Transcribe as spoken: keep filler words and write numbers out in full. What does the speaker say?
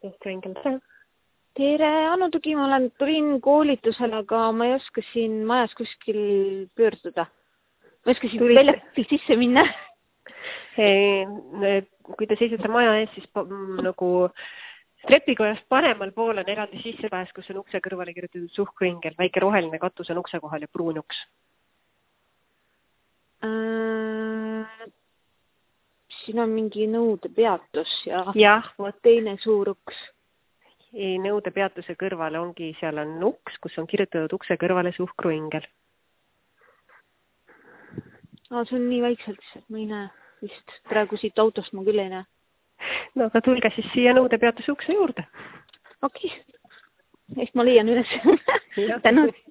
Suhkringel. Tere, Anu Tugi, ma olen, tulin koolitusele, aga ma ei oska siin majas kuskil pöörduda. Ma oska siin väljappi sisse minna. Kui te seisate maja ees, siis nagu trepikojast paremal pool on eraldi sissepääs, kus on ukse kõrvale kirjutatud Suhkringel. Väike roheline katus on ukse kohal ja pruun uks. Äh, siin on mingi nõudepeatus ja, ja teine suur uks. Ei, nõudepeatuse kõrvale ongi, seal on uks, kus on kirjutatud ukse kõrvale Suhkringel. No, see on nii väikselt, et ma ei näe. Vist praegu siit autost ma küll ei näe. No, aga tulge siis siia nõudepeatuse ukse juurde. Okei. Ehk ma leian üles. Tänud.